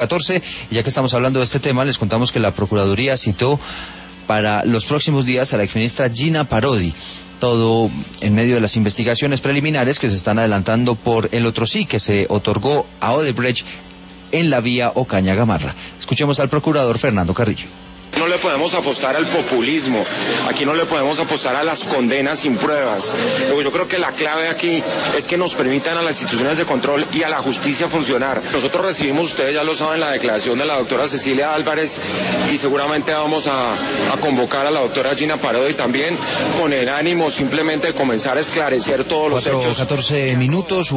14, y ya que estamos hablando de este tema, les contamos que la Procuraduría citó para los próximos días a la exministra Gina Parodi, todo en medio de las investigaciones preliminares que se están adelantando por el otro sí que se otorgó a Odebrecht en la vía Ocaña-Gamarra. Escuchemos al procurador Fernando Carrillo. No le podemos apostar al populismo, aquí no le podemos apostar a las condenas sin pruebas. Yo creo que la clave aquí es que nos permitan a las instituciones de control y a la justicia funcionar. Nosotros recibimos, ustedes ya lo saben, la declaración de la doctora Cecilia Álvarez y seguramente vamos a convocar a la doctora Gina Parodi también con el ánimo simplemente de comenzar a esclarecer todos los hechos. 14 minutos.